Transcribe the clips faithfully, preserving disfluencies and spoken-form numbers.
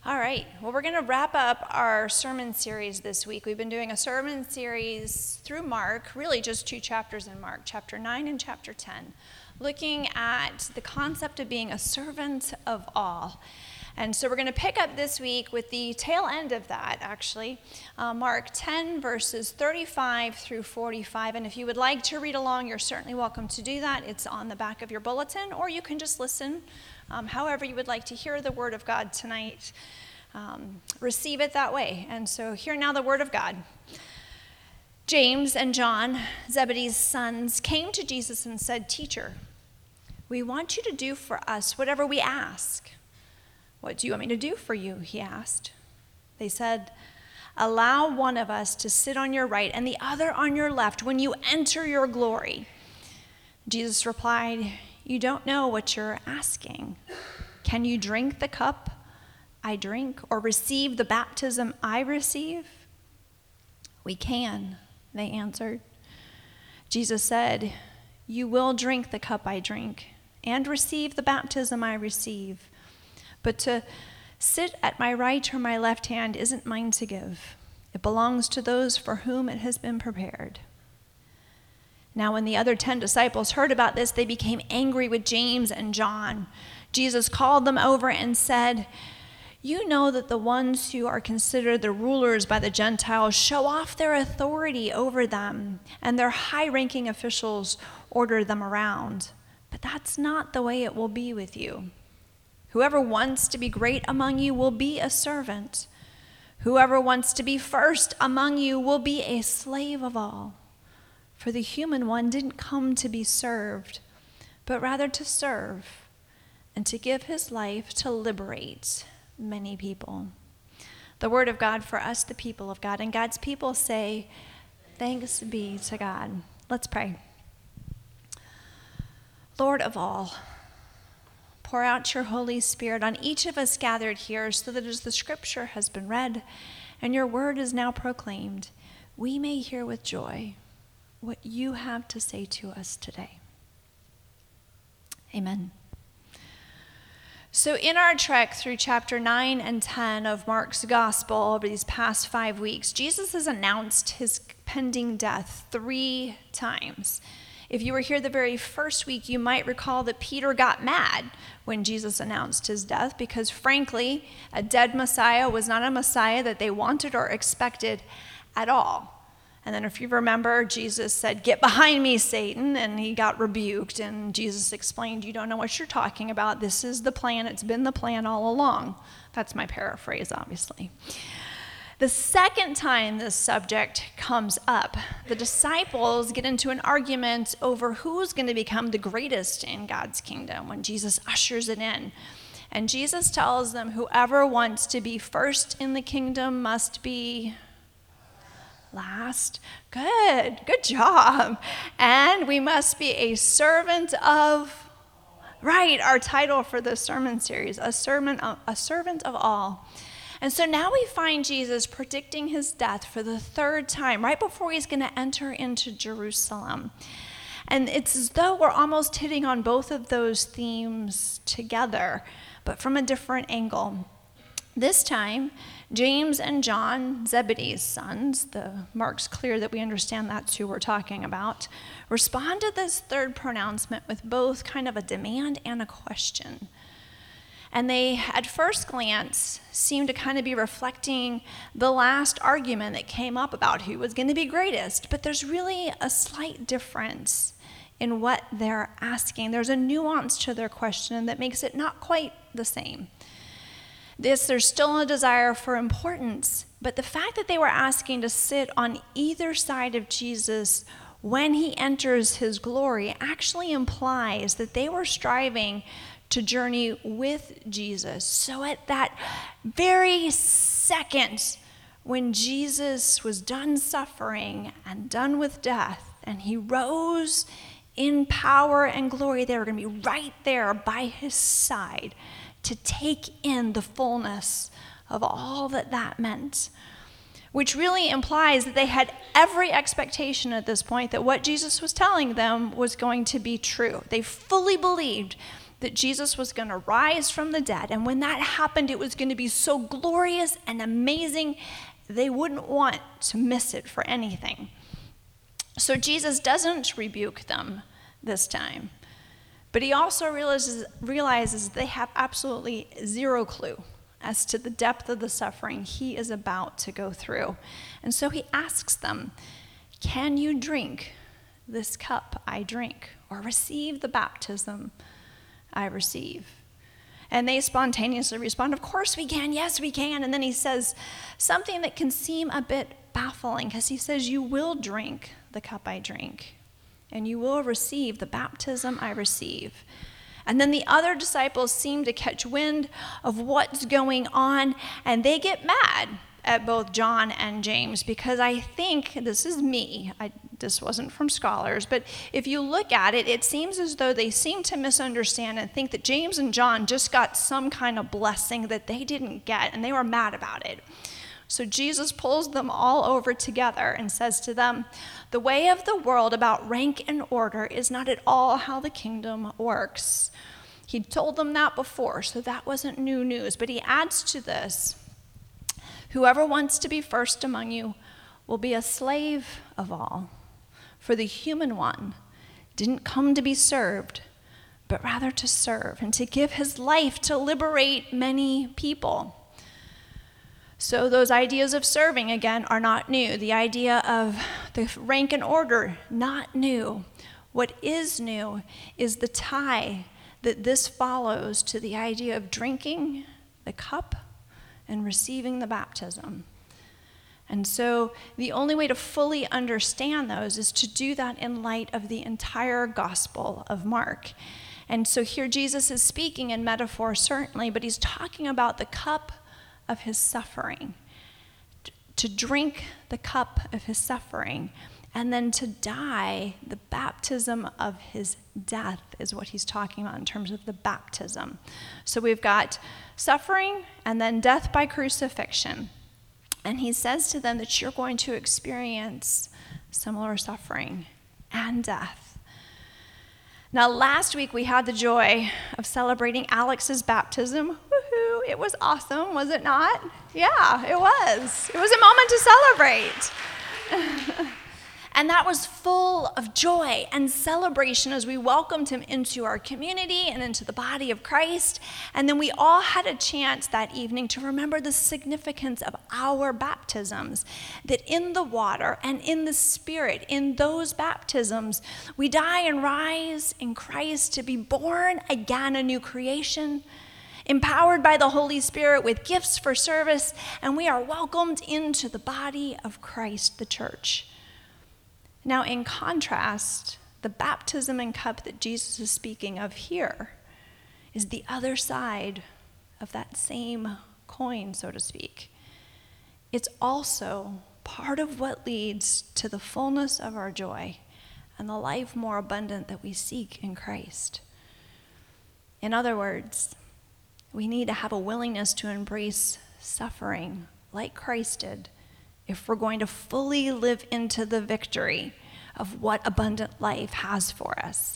All right, well, we're going to wrap up our sermon series this week. We've been doing a sermon series through Mark, really just two chapters in Mark, chapter nine and chapter ten, looking at the concept of being a servant of all. And so we're going to pick up this week with the tail end of that, actually, uh, Mark ten, verses thirty-five through forty-five. And if you would like to read along, you're certainly welcome to do that. It's on the back of your bulletin, or you can just listen. Um, however you would like to hear the word of God tonight, um, receive it that way. And so hear now the word of God. James and John, Zebedee's sons, came to Jesus and said, "Teacher, we want you to do for us whatever we ask." "What do you want me to do for you?" he asked. They said, "Allow one of us to sit on your right and the other on your left when you enter your glory." Jesus replied, "You don't know what you're asking. Can you drink the cup I drink or receive the baptism I receive?" "We can," they answered. Jesus said, "You will drink the cup I drink and receive the baptism I receive. But to sit at my right or my left hand isn't mine to give. It belongs to those for whom it has been prepared." Now, when the other ten disciples heard about this, they became angry with James and John. Jesus called them over and said, "You know that the ones who are considered the rulers by the Gentiles show off their authority over them, and their high-ranking officials order them around. But that's not the way it will be with you. Whoever wants to be great among you will be a servant. Whoever wants to be first among you will be a slave of all. For the human one didn't come to be served, but rather to serve, and to give his life to liberate many people." The word of God for us, the people of God. And God's people say, "Thanks be to God." Let's pray. Lord of all, pour out your Holy Spirit on each of us gathered here so that as the scripture has been read and your word is now proclaimed, we may hear with joy what you have to say to us today. Amen. So in our trek through chapter nine and ten of Mark's gospel over these past five weeks, Jesus has announced his pending death three times. If you were here the very first week, you might recall that Peter got mad when Jesus announced his death because, frankly, a dead Messiah was not a Messiah that they wanted or expected at all. And then if you remember, Jesus said, "Get behind me, Satan," and he got rebuked. And Jesus explained, "You don't know what you're talking about. This is the plan. It's been the plan all along." That's my paraphrase, obviously. The second time this subject comes up, the disciples get into an argument over who's going to become the greatest in God's kingdom when Jesus ushers it in. And Jesus tells them whoever wants to be first in the kingdom must be last. Good, good job. And we must be a servant of, right, our title for this sermon series, a servant of, a servant of all. And so now we find Jesus predicting his death for the third time, right before he's going to enter into Jerusalem. And it's as though we're almost hitting on both of those themes together, but from a different angle. This time, James and John, Zebedee's sons, the Mark's clear that we understand that's who we're talking about, respond to this third pronouncement with both kind of a demand and a question. And they, at first glance, seem to kind of be reflecting the last argument that came up about who was going to be greatest. But there's really a slight difference in what they're asking. There's a nuance to their question that makes it not quite the same. This, there's still a desire for importance, but the fact that they were asking to sit on either side of Jesus when he enters his glory actually implies that they were striving to journey with Jesus. So at that very second when Jesus was done suffering and done with death, and he rose in power and glory, they were going to be right there by his side to take in the fullness of all that that meant, which really implies that they had every expectation at this point that what Jesus was telling them was going to be true. They fully believed that Jesus was going to rise from the dead. And when that happened, it was going to be so glorious and amazing, they wouldn't want to miss it for anything. So Jesus doesn't rebuke them this time. But he also realizes, realizes they have absolutely zero clue as to the depth of the suffering he is about to go through. And so he asks them, can you drink this cup I drink, or receive the baptism I receive? And they spontaneously respond, of course we can, yes we can. And then he says something that can seem a bit baffling, because he says, you will drink the cup I drink, and you will receive the baptism I receive. And then the other disciples seem to catch wind of what's going on, and they get mad at both John and James, because I think, this is me, I, this wasn't from scholars, but if you look at it, it seems as though they seem to misunderstand and think that James and John just got some kind of blessing that they didn't get, and they were mad about it. So Jesus pulls them all over together and says to them, the way of the world about rank and order is not at all how the kingdom works. He told them that before, so that wasn't new news. But he adds to this, whoever wants to be first among you will be a slave of all. For the human one didn't come to be served, but rather to serve and to give his life to liberate many people. So those ideas of serving, again, are not new. The idea of the rank and order, not new. What is new is the tie that this follows to the idea of drinking the cup and receiving the baptism. And so the only way to fully understand those is to do that in light of the entire Gospel of Mark. And so here Jesus is speaking in metaphor, certainly, but he's talking about the cup of his suffering, to drink the cup of his suffering, and then to die, the baptism of his death is what he's talking about in terms of the baptism. So we've got suffering and then death by crucifixion. And he says to them that you're going to experience similar suffering and death. Now, last week we had the joy of celebrating Alex's baptism. Woohoo! It was awesome, was it not? Yeah, it was. It was a moment to celebrate. And that was full of joy and celebration as we welcomed him into our community and into the body of Christ. And then we all had a chance that evening to remember the significance of our baptisms, that in the water and in the Spirit, in those baptisms, we die and rise in Christ to be born again, a new creation, empowered by the Holy Spirit with gifts for service, and we are welcomed into the body of Christ, the church. Now, in contrast, the baptism and cup that Jesus is speaking of here is the other side of that same coin, so to speak. It's also part of what leads to the fullness of our joy and the life more abundant that we seek in Christ. In other words, we need to have a willingness to embrace suffering like Christ did if we're going to fully live into the victory of what abundant life has for us.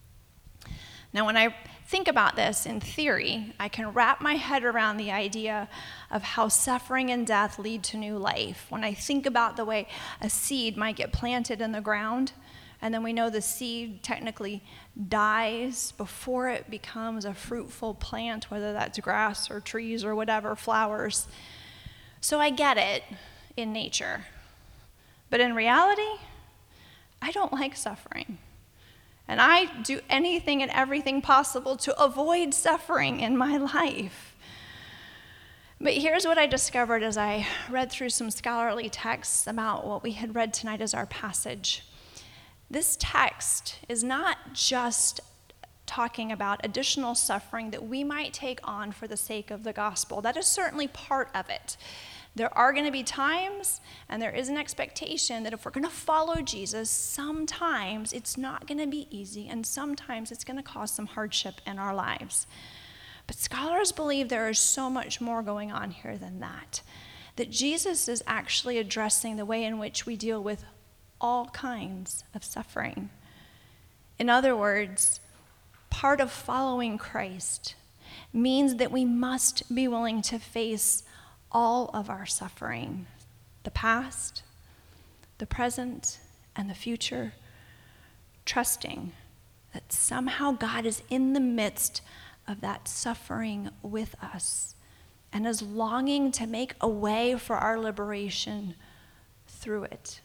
Now, when I think about this in theory, I can wrap my head around the idea of how suffering and death lead to new life. When I think about the way a seed might get planted in the ground, and then we know the seed technically dies before it becomes a fruitful plant, whether that's grass or trees or whatever, flowers. So I get it in nature. But in reality, I don't like suffering. And I do anything and everything possible to avoid suffering in my life. But here's what I discovered as I read through some scholarly texts about what we had read tonight as our passage. This text is not just talking about additional suffering that we might take on for the sake of the gospel. That is certainly part of it. There are going to be times, and there is an expectation that if we're going to follow Jesus, sometimes it's not going to be easy, and sometimes it's going to cause some hardship in our lives. But scholars believe there is so much more going on here than that, that Jesus is actually addressing the way in which we deal with all kinds of suffering. In other words, part of following Christ means that we must be willing to face all of our suffering, the past, the present, and the future, trusting that somehow God is in the midst of that suffering with us and is longing to make a way for our liberation through it.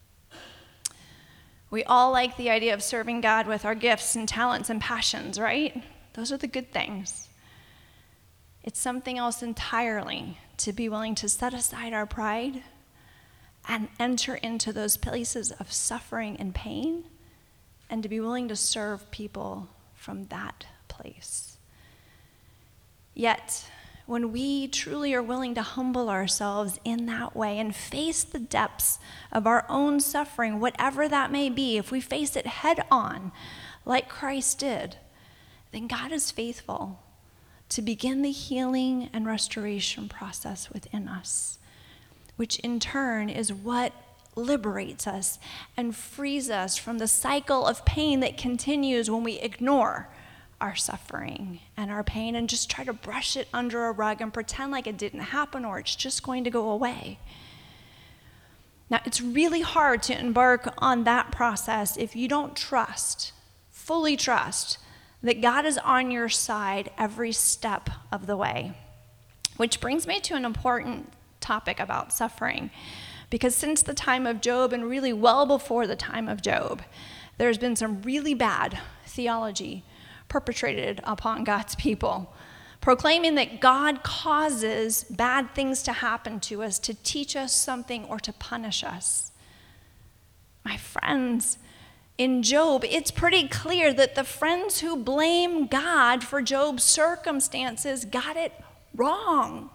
We all like the idea of serving God with our gifts and talents and passions, right? Those are the good things. It's something else entirely to be willing to set aside our pride and enter into those places of suffering and pain, and to be willing to serve people from that place. Yet, when we truly are willing to humble ourselves in that way and face the depths of our own suffering, whatever that may be, if we face it head on, like Christ did, then God is faithful to begin the healing and restoration process within us, which in turn is what liberates us and frees us from the cycle of pain that continues when we ignore our suffering and our pain and just try to brush it under a rug and pretend like it didn't happen or it's just going to go away. Now, it's really hard to embark on that process if you don't trust, fully trust, that God is on your side every step of the way. Which brings me to an important topic about suffering. Because since the time of Job, and really well before the time of Job, there's been some really bad theology perpetrated upon God's people, proclaiming that God causes bad things to happen to us to teach us something or to punish us. My friends, in Job, it's pretty clear that the friends who blame God for Job's circumstances got it wrong.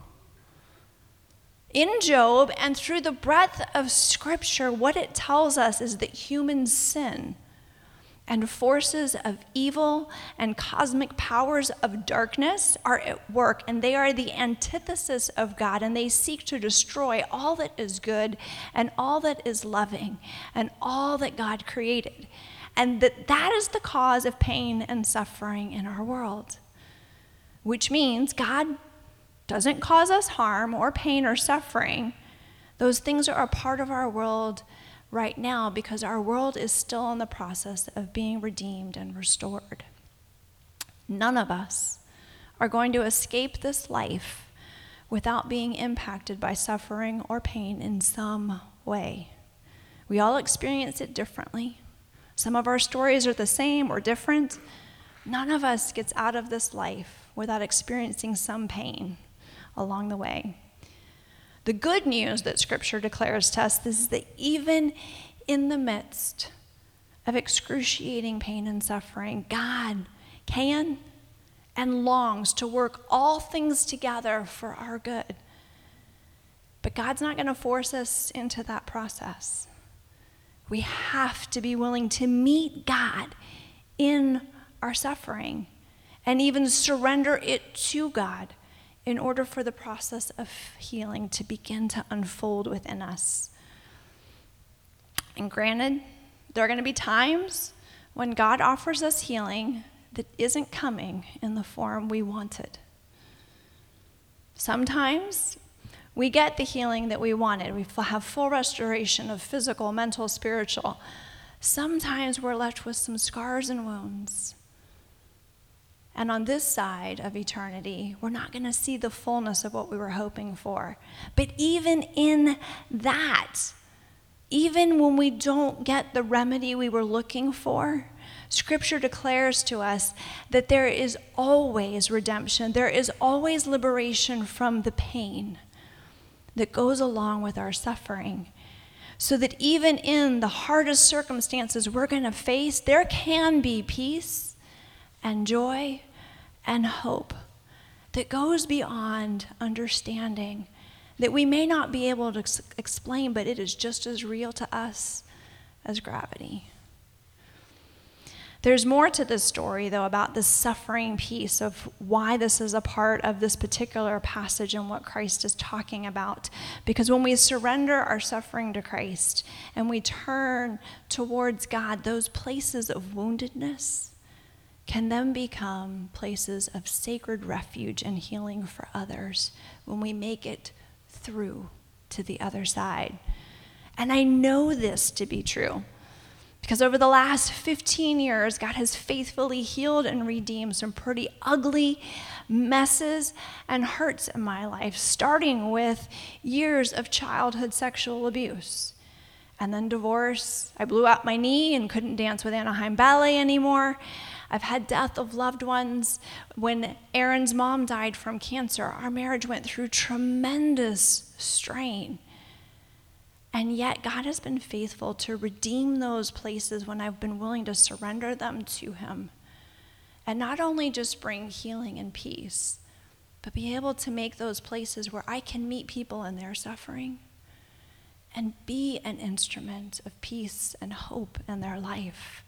In Job and through the breadth of Scripture, what it tells us is that human sin and forces of evil and cosmic powers of darkness are at work, and they are the antithesis of God, and they seek to destroy all that is good and all that is loving and all that God created. And that that is the cause of pain and suffering in our world, which means God doesn't cause us harm or pain or suffering. Those things are a part of our world right now because our world is still in the process of being redeemed and restored. None of us are going to escape this life without being impacted by suffering or pain in some way. We all experience it differently. Some of our stories are the same or different. None of us gets out of this life without experiencing some pain along the way. The good news that Scripture declares to us is that even in the midst of excruciating pain and suffering, God can and longs to work all things together for our good. But God's not going to force us into that process. We have to be willing to meet God in our suffering and even surrender it to God in order for the process of healing to begin to unfold within us. And granted, there are going to be times when God offers us healing that isn't coming in the form we wanted. Sometimes we get the healing that we wanted. We have full restoration of physical, mental, spiritual. Sometimes we're left with some scars and wounds. And on this side of eternity, we're not going to see the fullness of what we were hoping for. But even in that, even when we don't get the remedy we were looking for, Scripture declares to us that there is always redemption. There is always liberation from the pain that goes along with our suffering. So that even in the hardest circumstances we're going to face, there can be peace and joy and hope that goes beyond understanding, that we may not be able to ex- explain, but it is just as real to us as gravity. There's more to this story, though, about the suffering piece of why this is a part of this particular passage and what Christ is talking about. Because when we surrender our suffering to Christ and we turn towards God, those places of woundedness can then become places of sacred refuge and healing for others when we make it through to the other side. And I know this to be true because over the last fifteen years, God has faithfully healed and redeemed some pretty ugly messes and hurts in my life, starting with years of childhood sexual abuse. And then divorce. I blew out my knee and couldn't dance with Anaheim Ballet anymore. I've had death of loved ones. When Aaron's mom died from cancer, our marriage went through tremendous strain. And yet God has been faithful to redeem those places when I've been willing to surrender them to him. And not only just bring healing and peace, but be able to make those places where I can meet people in their suffering and be an instrument of peace and hope in their life.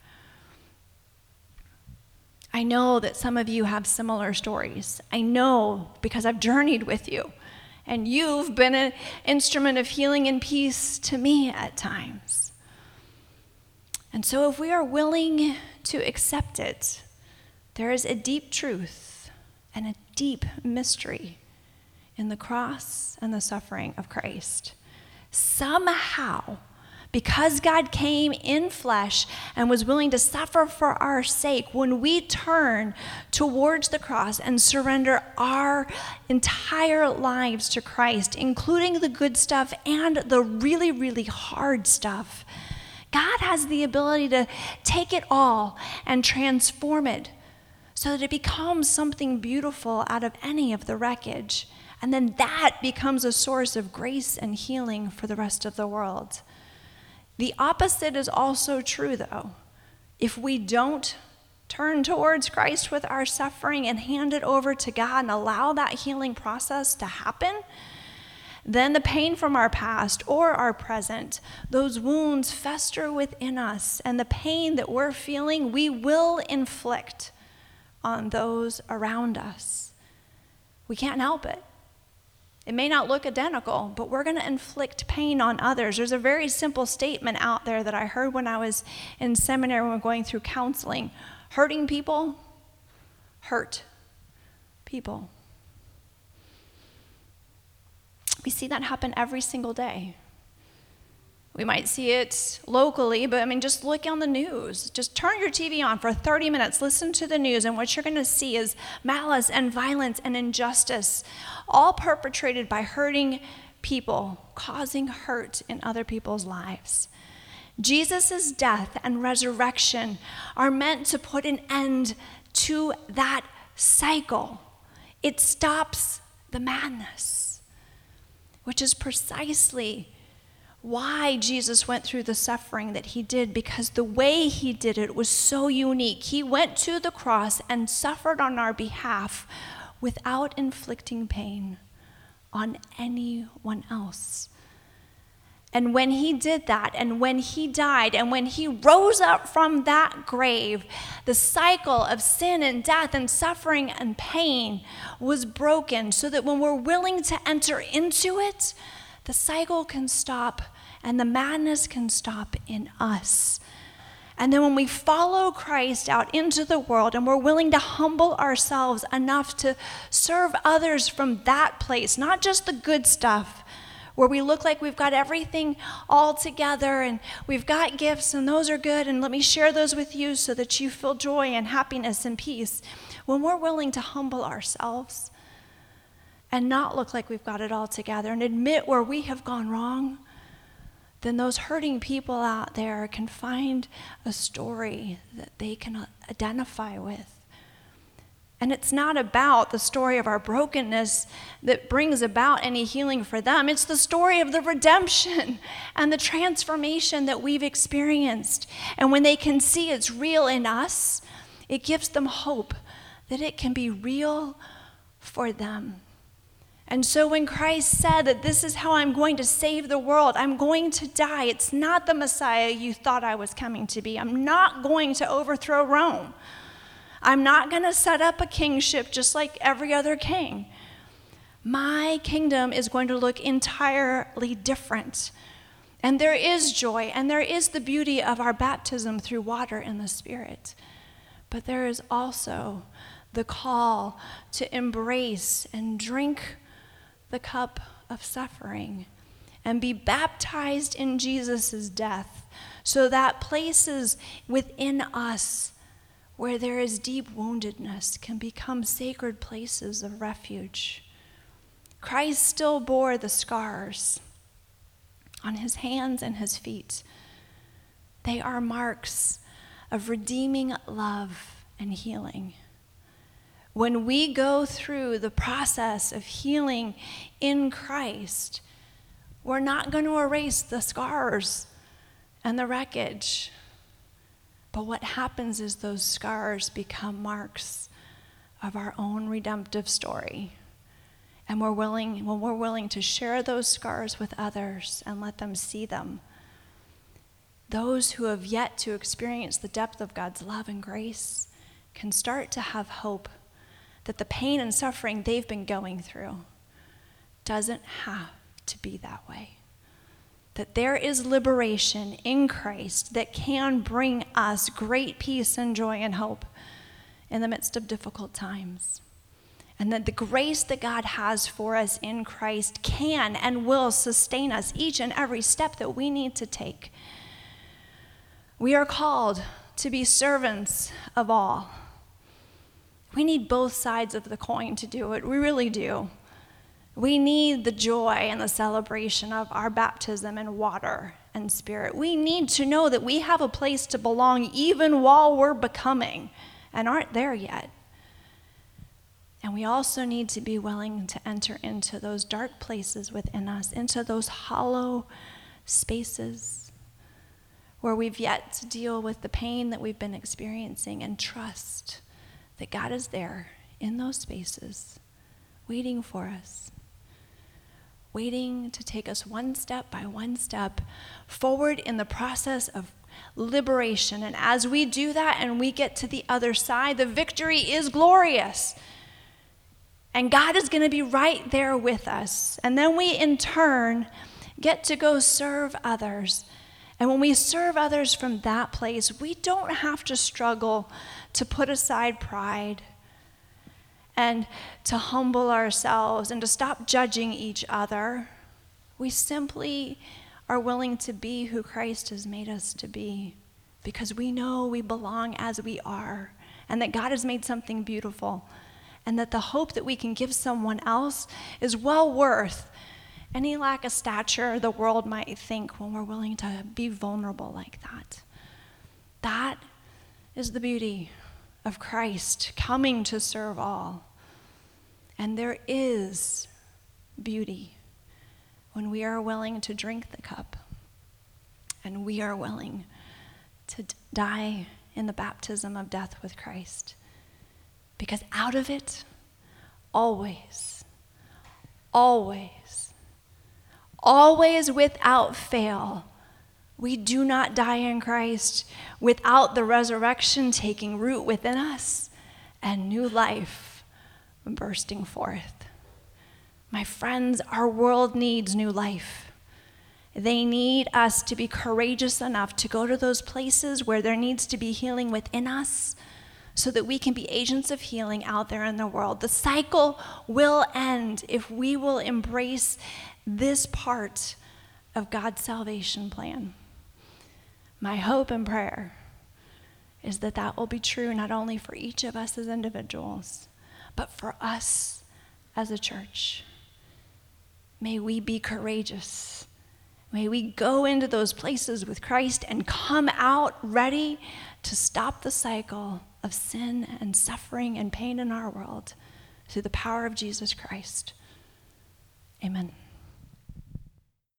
I know that some of you have similar stories. I know because I've journeyed with you, and you've been an instrument of healing and peace to me at times. And so if we are willing to accept it, there is a deep truth and a deep mystery in the cross and the suffering of Christ. Somehow, because God came in flesh and was willing to suffer for our sake, when we turn towards the cross and surrender our entire lives to Christ, including the good stuff and the really, really hard stuff, God has the ability to take it all and transform it so that it becomes something beautiful out of any of the wreckage. And then that becomes a source of grace and healing for the rest of the world. The opposite is also true, though. If we don't turn towards Christ with our suffering and hand it over to God and allow that healing process to happen, then the pain from our past or our present, those wounds fester within us, and the pain that we're feeling, we will inflict on those around us. We can't help it. It may not look identical, but we're going to inflict pain on others. There's a very simple statement out there that I heard when I was in seminary when we were going through counseling. Hurting people hurt people. We see that happen every single day. We might see it locally, but I mean, just look on the news. Just turn your T V on for thirty minutes, listen to the news, and what you're going to see is malice and violence and injustice, all perpetrated by hurting people, causing hurt in other people's lives. Jesus' death and resurrection are meant to put an end to that cycle. It stops the madness, which is precisely why Jesus went through the suffering that he did, because the way he did it was so unique. He went to the cross and suffered on our behalf without inflicting pain on anyone else. And when he did that, and when he died, and when he rose up from that grave, the cycle of sin and death and suffering and pain was broken, so that when we're willing to enter into it, the cycle can stop and the madness can stop in us. And then when we follow Christ out into the world and we're willing to humble ourselves enough to serve others from that place, not just the good stuff, where we look like we've got everything all together and we've got gifts and those are good and let me share those with you so that you feel joy and happiness and peace. When we're willing to humble ourselves and not look like we've got it all together and admit where we have gone wrong, then those hurting people out there can find a story that they can identify with. And it's not about the story of our brokenness that brings about any healing for them. It's the story of the redemption and the transformation that we've experienced. And when they can see it's real in us, it gives them hope that it can be real for them. And so when Christ said that this is how I'm going to save the world, I'm going to die, it's not the Messiah you thought I was coming to be. I'm not going to overthrow Rome. I'm not going to set up a kingship just like every other king. My kingdom is going to look entirely different. And there is joy, and there is the beauty of our baptism through water and the Spirit. but there is also the call to embrace and drink the cup of suffering and be baptized in Jesus' death, so that places within us where there is deep woundedness can become sacred places of refuge. Christ still bore the scars on his hands and his feet. They are marks of redeeming love and healing. When we go through the process of healing in Christ, we're not going to erase the scars and the wreckage. But what happens is those scars become marks of our own redemptive story. And we're willing, when we're willing to share those scars with others and let them see them, those who have yet to experience the depth of God's love and grace can start to have hope that the pain and suffering they've been going through doesn't have to be that way. That there is liberation in Christ that can bring us great peace and joy and hope in the midst of difficult times. And that the grace that God has for us in Christ can and will sustain us each and every step that we need to take. We are called to be servants of all. We need both sides of the coin to do it. We really do. We need the joy and the celebration of our baptism in water and spirit. We need to know that we have a place to belong even while we're becoming and aren't there yet. And we also need to be willing to enter into those dark places within us, into those hollow spaces where we've yet to deal with the pain that we've been experiencing, and trust that God is there in those spaces, waiting for us, waiting to take us one step by one step forward in the process of liberation. And as we do that and we get to the other side, the victory is glorious. And God is going to be right there with us. And then we, in turn, get to go serve others. And when we serve others from that place, we don't have to struggle to put aside pride and to humble ourselves and to stop judging each other. We simply are willing to be who Christ has made us to be, because we know we belong as we are, and that God has made something beautiful, and that the hope that we can give someone else is well worth any lack of stature the world might think when we're willing to be vulnerable like that. That is the beauty of Christ coming to serve all. And there is beauty when we are willing to drink the cup and we are willing to die in the baptism of death with Christ. Because out of it, always, always, always without fail, we do not die in Christ without the resurrection taking root within us and new life bursting forth. My friends, our world needs new life. They need us to be courageous enough to go to those places where there needs to be healing within us, so that we can be agents of healing out there in the world. The cycle will end if we will embrace this part of God's salvation plan. My hope and prayer is that that will be true not only for each of us as individuals, but for us as a church. May we be courageous. May we go into those places with Christ and come out ready to stop the cycle of sin and suffering and pain in our world through the power of Jesus Christ. Amen.